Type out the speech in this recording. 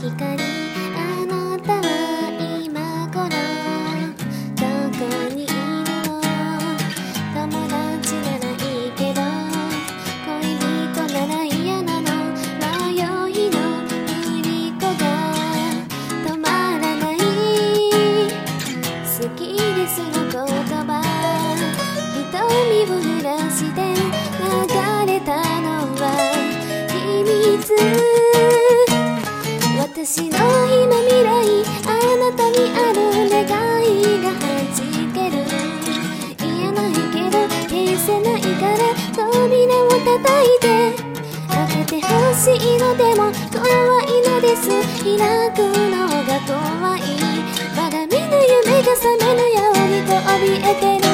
光、あなたは今頃どこにいるの？友達ならいいけど恋人なら嫌なの。迷いの振り子が止まらない。好きですの言葉、瞳を濡らして流れたのは秘密。私の今未来、あなたにある願いが弾ける。言えないけど消せないから扉を叩いて開けてほしいの。でも怖いのです。開くのが怖い。まだ見ぬ夢が覚めるようにと怯えてる。